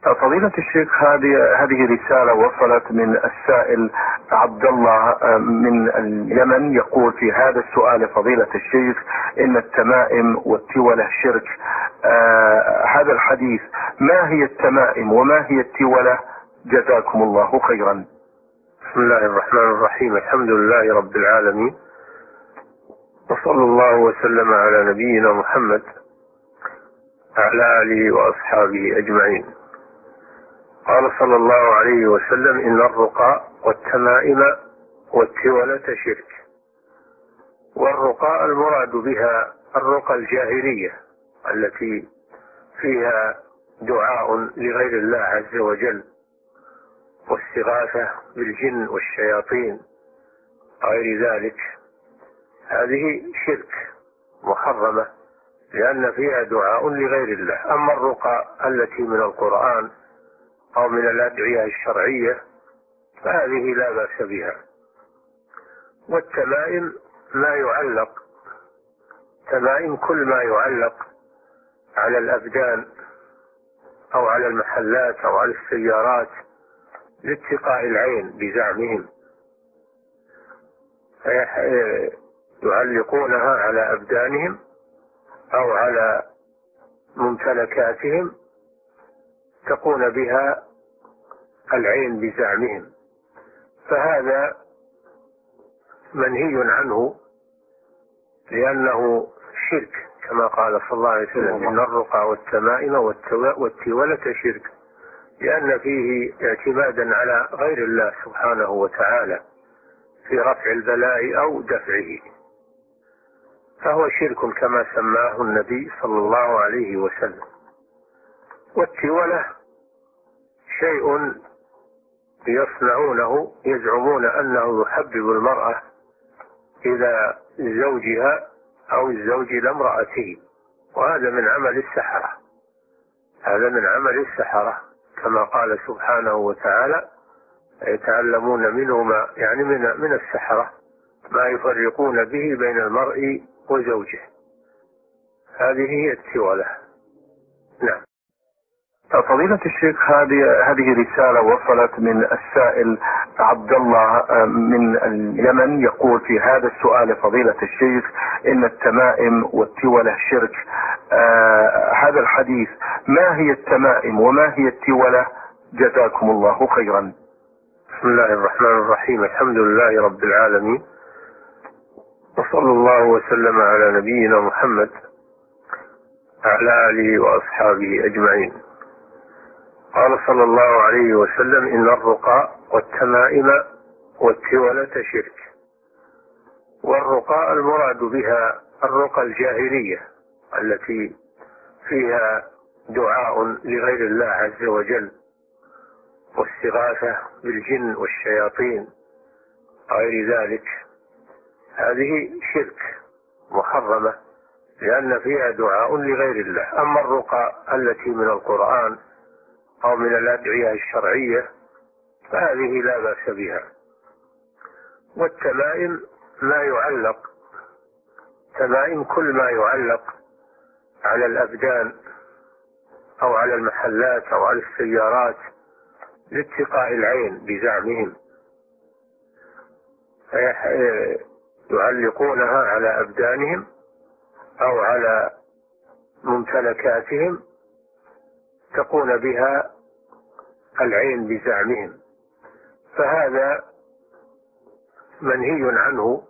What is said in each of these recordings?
فضيلة الشيخ، هذه رسالة وصلت من السائل عبد الله من اليمن، يقول في هذا السؤال: فضيلة الشيخ، إن التمائم والتولة شرك. هذا الحديث، ما هي التمائم وما هي التولة؟ جزاكم الله خيرا. بسم الله الرحمن الرحيم. الحمد لله رب العالمين، وصلى الله وسلم على نبينا محمد وعلى آله وأصحابه أجمعين. قال صلى الله عليه وسلم: إن الرقى والتمائم والتولة شرك. والرقى المراد بها الرقى الجاهلية التي فيها دعاء لغير الله عز وجل، واستغاثة بالجن والشياطين غير ذلك، هذه شرك محرمة لأن فيها دعاء لغير الله. أما الرقى التي من القرآن أو من الأدعية الشرعية فهذه لا بأس بها. والتمائم ما يعلق، تمائم كل ما يعلق على الأبدان أو على المحلات أو على السيارات لاتقاء العين بزعمهم، يعلقونها على أبدانهم أو على ممتلكاتهم تقون بها العين بزعمهم، فهذا منهي عنه لأنه شرك، كما قال صلى الله عليه وسلم: إن الرقى والتمائم والتولة شرك، لأن فيه اعتمادا على غير الله سبحانه وتعالى في رفع البلاء أو دفعه، فهو شرك كما سماه النبي صلى الله عليه وسلم. والتولة شيء يصنعونه، يزعمون أنه يحبب المرأة إلى زوجها أو الزوج إلى امرأته، وهذا من عمل السحرة، هذا من عمل السحرة، كما قال سبحانه وتعالى: يتعلمون منهما، يعني من السحرة، ما يفرقون به بين المرء وزوجه. هذه هي التولة. نعم. فضيلة الشيخ، هذه رسالة وصلت من السائل عبد الله من اليمن، يقول في هذا السؤال: فضيلة الشيخ، إن التمائم والتولة شرك. هذا الحديث، ما هي التمائم وما هي التولة؟ جزاكم الله خيرا. بسم الله الرحمن الرحيم. الحمد لله رب العالمين، وصلى الله وسلم على نبينا محمد وعلى آله وأصحابه أجمعين. قال صلى الله عليه وسلم: إن الرقى والتمائم والتولة شرك. والرقى المراد بها الرقى الجاهلية التي فيها دعاء لغير الله عز وجل، واستغاثة بالجن والشياطين غير ذلك، هذه شرك محرمة لأن فيها دعاء لغير الله. أما الرقى التي من القرآن أو من الأدعية الشرعية فهذه لا بأس بها. والتمائم ما يعلق، تمائم كل ما يعلق على الأبدان أو على المحلات أو على السيارات لاتقاء العين بزعمهم، يعلقونها على أبدانهم أو على ممتلكاتهم تقون بها العين بزعمهم، فهذا منهي عنه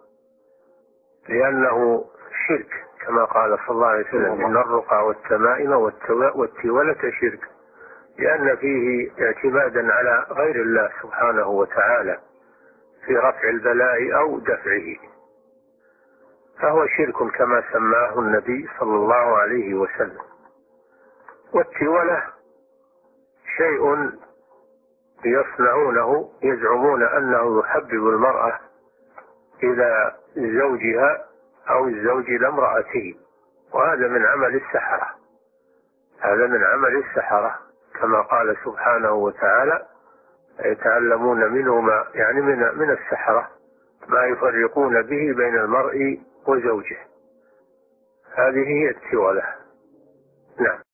لأنه شرك، كما قال صلى الله عليه وسلم: إن الرقى والتمائم والتولة شرك، لأن فيه اعتمادا على غير الله سبحانه وتعالى في رفع البلاء أو دفعه، فهو شرك كما سماه النبي صلى الله عليه وسلم. والتولة شيء يصنعونه، يزعمون أنه يحبب المرأة إلى زوجها أو الزوج إلى امرأته، وهذا من عمل السحرة، هذا من عمل السحرة، كما قال سبحانه وتعالى: يتعلمون منهما، يعني من السحرة، ما يفرقون به بين المرء وزوجه. هذه هي التولة. نعم.